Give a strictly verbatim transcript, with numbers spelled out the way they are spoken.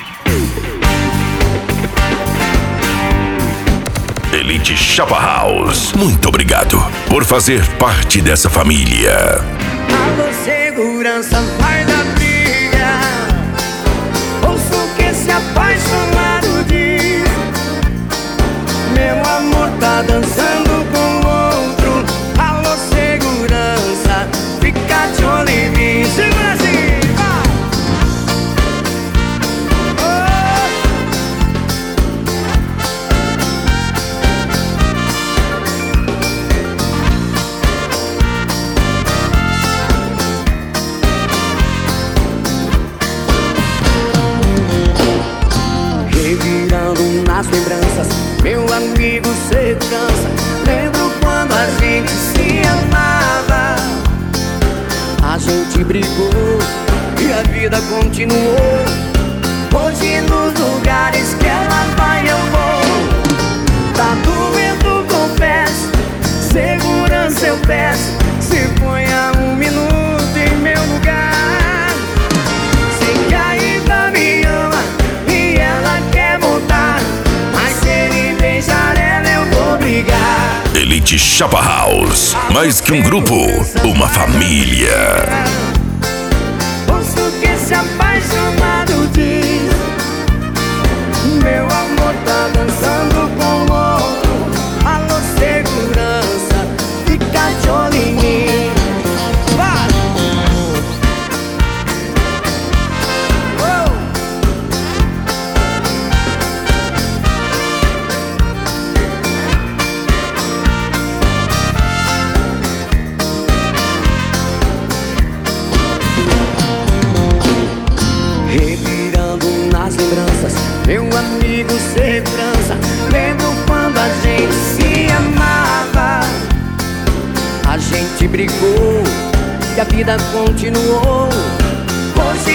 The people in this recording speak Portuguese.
Elite Chapa House, muito obrigado por fazer parte dessa família. Alô, segurança, vai da briga. Ouço o que esse apaixonado diz. Meu amor tá dançando com outro. Alô, segurança, fica de olho em mim. Segura assim, vai. Revirando nas lembranças, meu amigo segurança. Lembro quando a gente se amava. A gente brigou e a vida continuou. Hoje nos lugares que ela vai eu vou. Tá doendo, confesso. Segurança eu peço. Se ponha um minuto em meu lugar. Sei que ainda me ama e ela quer voltar, mas se ele beijar ela eu vou brigar. Elite Chapa House, mais que um grupo, uma família. Ouço o que esse apaixonado diz. Meu amor tá dançando com outro. Alô, segurança, fica de olho em mim. Vai! Oh! Revirando nas lembranças, meu amigo segurança. Lembro quando a gente se amava. A gente brigou e a vida continuou. Hoje